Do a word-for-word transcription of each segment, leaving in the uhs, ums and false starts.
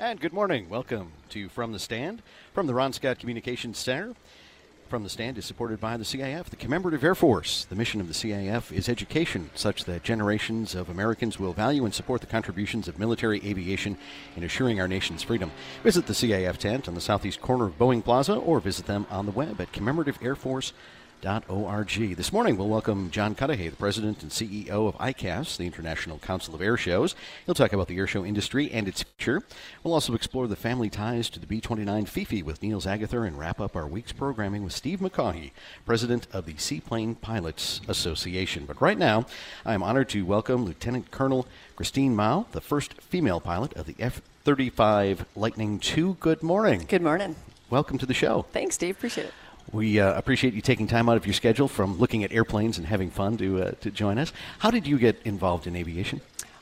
And good morning. Welcome to From the Stand from the Ron Scott Communications Center. From the Stand is supported by the C I F, the Commemorative Air Force. The mission of the C I F is education, such that generations of Americans will value and support the contributions of military aviation in assuring our nation's freedom. Visit the C I F tent on the southeast corner of Boeing Plaza or visit them on the web at commemorative air force dot org. This morning, we'll welcome John Cudahy, the president and C E O of I C A S, the International Council of Air Shows. He'll talk about the air show industry and its future. We'll also explore the family ties to the B twenty-nine Fifi with Niels Agather and wrap up our week's programming with Steve McCaughey, president of the Seaplane Pilots Association. But right now, I'm honored to welcome Lieutenant Colonel Christine Mao, the first female pilot of the F thirty-five Lightning two. Good morning. Good morning. Welcome to the show. Thanks, Steve. Appreciate it. We uh, appreciate you taking time out of your schedule from looking at airplanes and having fun to uh, to join us. How did you get involved in aviation?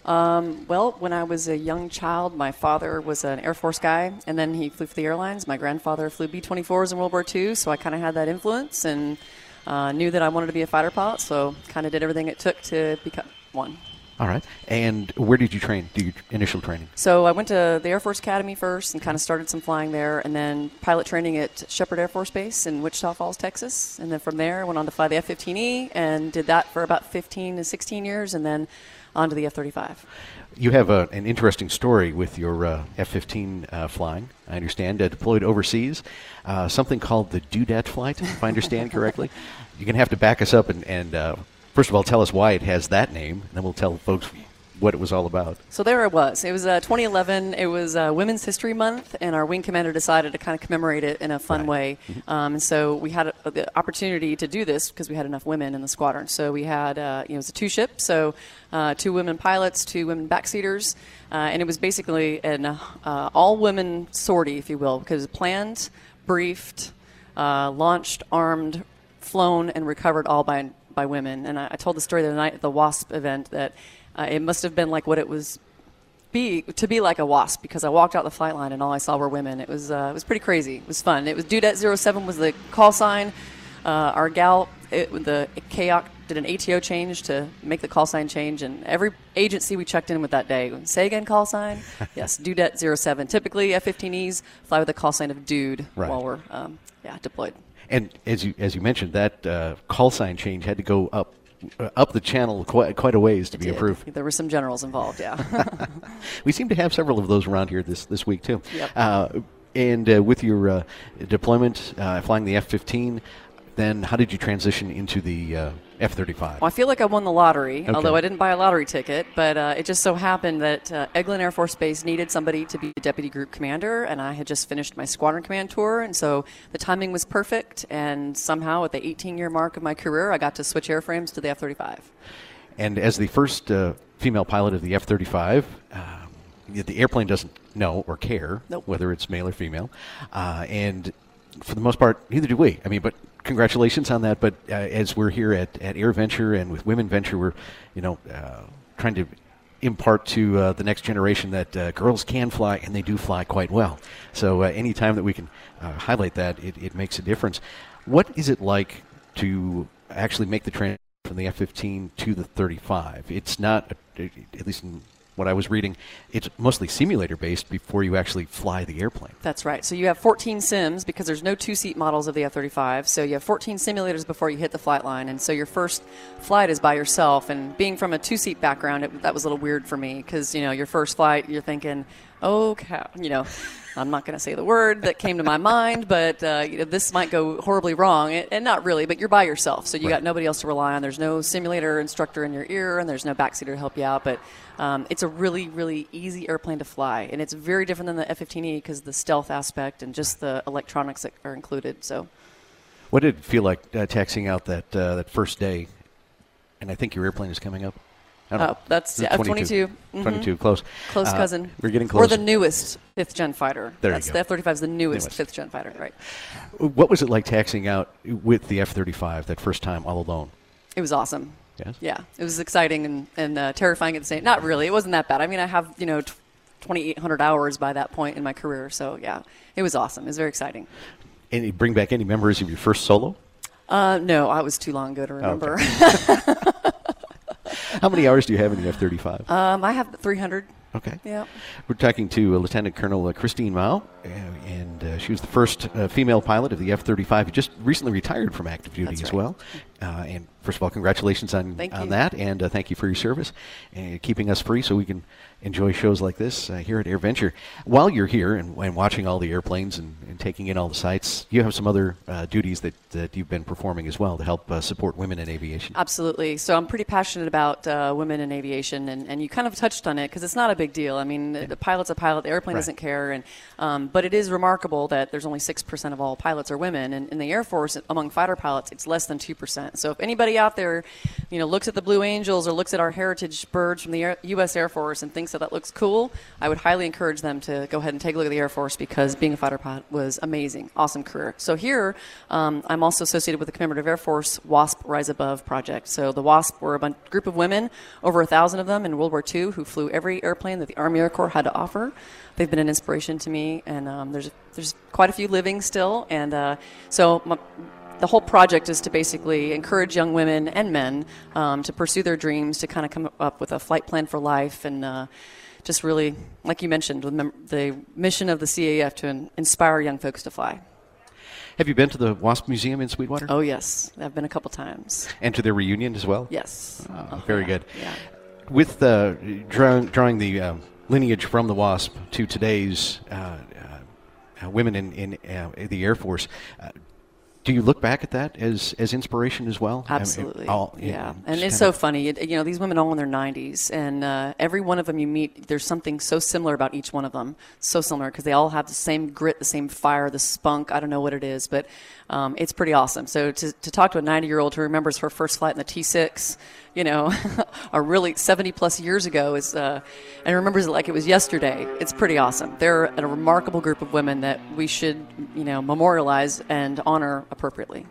Um, well, when I was a young child, my father was an Air Force guy, and then he flew for the airlines. My grandfather flew B twenty-fours in World War Two, so I kind of had that influence and uh, knew that I wanted to be a fighter pilot, so kind of did everything it took to become one. All right. And where did you train, do your initial training? So I went to the Air Force Academy first and kind of started some flying there, and then pilot training at Shepherd Air Force Base in Wichita Falls, Texas. And then from there, I went on to fly the F fifteen E and did that for about fifteen to sixteen years, and then on to the F thirty-five. You have a, an interesting story with your uh, F fifteen uh, flying, I understand, uh, deployed overseas, uh, something called the Dudette flight, if I understand correctly. You're going to have to back us up and, and uh, first of all, tell us why it has that name, and then we'll tell folks what it was all about. So there it was. It was uh, twenty eleven. It was uh, Women's History Month, and our wing commander decided to kind of commemorate it in a fun right. way. Mm-hmm. Um, and so we had a, the opportunity to do this because we had enough women in the squadron. So we had, uh, you know, it was a two-ship, so uh, two women pilots, two women backseaters, uh, and it was basically an uh, all-women sortie, if you will, because planned, briefed, uh, launched, armed, flown, and recovered all by by women. And I, I told the story the other night at the WASP event that uh, it must have been like what it was be to be like a WASP, because I walked out the flight line and all I saw were women. It was uh, it was pretty crazy. It was fun. It was Dudette zero seven was the call sign. Uh, our gal, it, the K O C did an A T O change to make the call sign change, and every agency we checked in with that day, say again, call sign? Yes, Dudette zero seven. Typically, F fifteen Es fly with the call sign of dude right. while we're um, yeah deployed. And as you as you mentioned, that uh, call sign change had to go up uh, up the channel quite, quite a ways to it be did. approved. There were some generals involved, yeah. We seem to have several of those around here this, this week, too. Yep. Uh, and uh, with your uh, deployment, uh, flying the F fifteen, then how did you transition into the uh, F thirty-five? Well, I feel like I won the lottery, okay. although I didn't buy a lottery ticket, but uh, it just so happened that uh, Eglin Air Force Base needed somebody to be the deputy group commander, and I had just finished my squadron command tour, and so the timing was perfect, and somehow at the eighteen-year mark of my career, I got to switch airframes to the F thirty-five. And as the first uh, female pilot of the F thirty-five, um, the airplane doesn't know or care nope. whether it's male or female, uh, and for the most part, neither do we. I mean, but congratulations on that. But uh, as we're here at, at AirVenture and with Women Venture, we're, you know, uh, trying to impart to uh, the next generation that uh, girls can fly, and they do fly quite well. So uh, any time that we can uh, highlight that, it, it makes a difference. What is it like to actually make the transition from the F fifteen to the thirty-five? It's not, a, at least in what I was reading, it's mostly simulator-based before you actually fly the airplane. That's right. So you have fourteen sims, because there's no two-seat models of the F thirty-five. So you have fourteen simulators before you hit the flight line. And so your first flight is by yourself. And being from a two-seat background, it, that was a little weird for me because, you know, your first flight, you're thinking, oh, cow, you know, I'm not going to say the word that came to my mind, but uh, you know, this might go horribly wrong. And, and not really, but you're by yourself. So you right. got nobody else to rely on. There's no simulator instructor in your ear, and there's no backseater to help you out. But um, it's a really, really easy airplane to fly. And it's very different than the F fifteen E because the stealth aspect and just the electronics that are included. So, what did it feel like uh, taxiing out that uh, that first day? And I think your airplane is coming up. Oh, that's yeah, F twenty-two. Mm-hmm. twenty-two, close. Close uh, cousin. We're getting close. Or the newest fifth-gen fighter. There that's you go. The F thirty-five is the newest, newest fifth-gen fighter, right. What was it like taxiing out with the F thirty-five that first time all alone? It was awesome. Yes? Yeah, it was exciting and, and uh, terrifying at the same time. Not really. It wasn't that bad. I mean, I have, you know, twenty-eight hundred hours by that point in my career. So, yeah, it was awesome. It was very exciting. And you bring back any memories of your first solo? Uh, no, I was too long ago to remember. Okay. How many hours do you have in the F thirty-five? um, I have three hundred. Okay. Yeah. We're talking to uh, Lieutenant Colonel uh, Christine Mao, uh, and uh, she was the first uh, female pilot of the F thirty-five who just recently retired from active duty That's as right. well. Uh, and first of all, congratulations on, Thank on you. that, and uh, thank you for your service and keeping us free so we can enjoy shows like this uh, here at AirVenture. While you're here and, and watching all the airplanes and, and taking in all the sights, you have some other uh, duties that, that you've been performing as well to help uh, support women in aviation. Absolutely. So I'm pretty passionate about uh, women in aviation, and, and you kind of touched on it because it's not a big deal. I mean, the, the pilot's a pilot, the airplane Right. doesn't care, and um, but it is remarkable that there's only six percent of all pilots are women, and in the Air Force, among fighter pilots, it's less than two percent. So if anybody out there, you know, looks at the Blue Angels or looks at our heritage birds from the Air, U S Air Force and thinks that that looks cool, I would highly encourage them to go ahead and take a look at the Air Force because being a fighter pilot was amazing, awesome career. So here, um, I'm also associated with the Commemorative Air Force WASP Rise Above project. So the WASP were a bunch, group of women, over a thousand of them in World War Two, who flew every airplane that the Army Air Corps had to offer. They've been an inspiration to me, and um, there's there's quite a few living still. And uh, so my, the whole project is to basically encourage young women and men um, to pursue their dreams, to kind of come up with a flight plan for life, and uh, just really, like you mentioned, the, mem- the mission of the C A F to in- inspire young folks to fly. Have you been to the WASP Museum in Sweetwater? Oh, yes. I've been a couple times. And to their reunion as well? Yes. Oh, Oh, very yeah, good. Yeah. With uh, drawing, drawing the um, lineage from the WASP to today's uh, uh, uh, women in, in uh, the Air Force, uh, do you look back at that as, as inspiration as well? I mean, Absolutely. all- yeah. just And it's kind so of- funny. It, you know, these women all in their nineties, and uh, every one of them you meet, there's something so similar about each one of them. So similar because they all have the same grit, the same fire, the spunk. I don't know what it is, but um, it's pretty awesome. So to, to talk to a ninety-year-old who remembers her first flight in the T six, you know, or really seventy plus years ago is, uh, and remembers it like it was yesterday. It's pretty awesome. They're a remarkable group of women that we should, you know, memorialize and honor appropriately.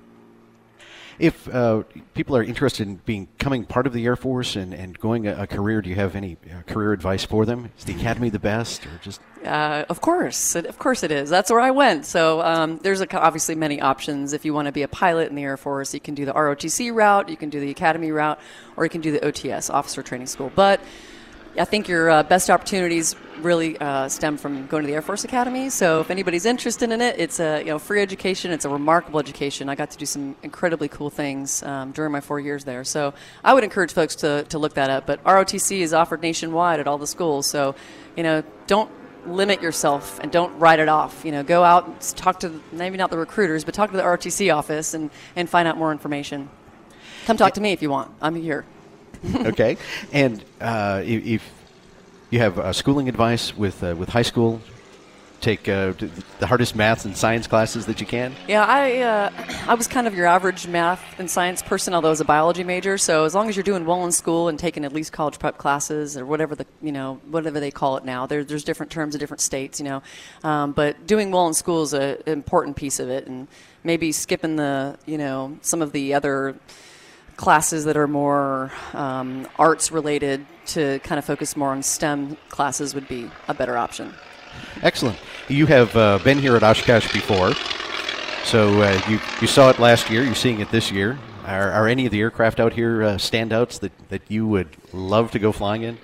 If uh, people are interested in becoming part of the Air Force and, and going a, a career, do you have any uh, career advice for them? Is the Academy the best, or just... Uh, of course, it, of course it is. That's where I went. So um, there's a, obviously many options. If you want to be a pilot in the Air Force, you can do the R O T C route, you can do the Academy route, or you can do the O T S, Officer Training School. But I think your uh, best opportunities really uh, stem from going to the Air Force Academy. So if anybody's interested in it, it's a you know free education. It's a remarkable education. I got to do some incredibly cool things um, during my four years there. So I would encourage folks to, to look that up. But R O T C is offered nationwide at all the schools. So, you know, don't limit yourself and don't write it off. You know, go out and talk to, maybe not the recruiters, but talk to the R O T C office and, and find out more information. Come talk to me if you want. I'm here. Okay. And uh, if, if you have uh, schooling advice with uh, with high school, take uh, the hardest math and science classes that you can. Yeah, I uh, I was kind of your average math and science person, although I was a biology major. So as long as you're doing well in school and taking at least college prep classes or whatever the you know whatever they call it now, there, there's different terms in different states, you know. Um, but doing well in school is a- an important piece of it, and maybe skipping the you know some of the other classes that are more um, arts related to kind of focus more on STEM classes would be a better option. Excellent. You have uh, been here at Oshkosh before, so uh, you you saw it last year. You're seeing it this year. Are, are any of the aircraft out here uh, standouts that, that you would love to go flying in?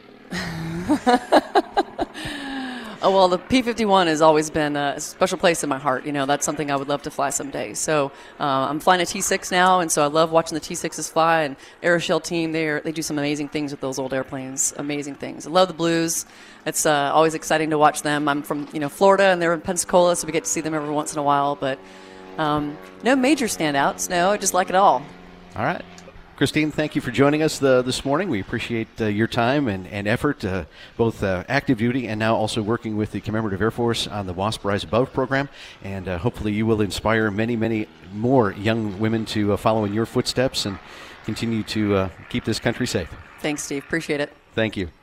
Oh, well, the P fifty-one has always been a special place in my heart. You know, that's something I would love to fly someday. So uh, I'm flying a T six now, and so I love watching the T sixes fly. And Aeroshell team, they they do some amazing things with those old airplanes. Amazing things. I love the Blues. It's uh, always exciting to watch them. I'm from you know Florida, and they're in Pensacola, so we get to see them every once in a while. But um, no major standouts. No, I just like it all. All right. Christine, thank you for joining us the, this morning. We appreciate uh, your time and, and effort, uh, both uh, active duty and now also working with the Commemorative Air Force on the WASP Rise Above program. And uh, hopefully you will inspire many, many more young women to uh, follow in your footsteps and continue to uh, keep this country safe. Thanks, Steve. Appreciate it. Thank you.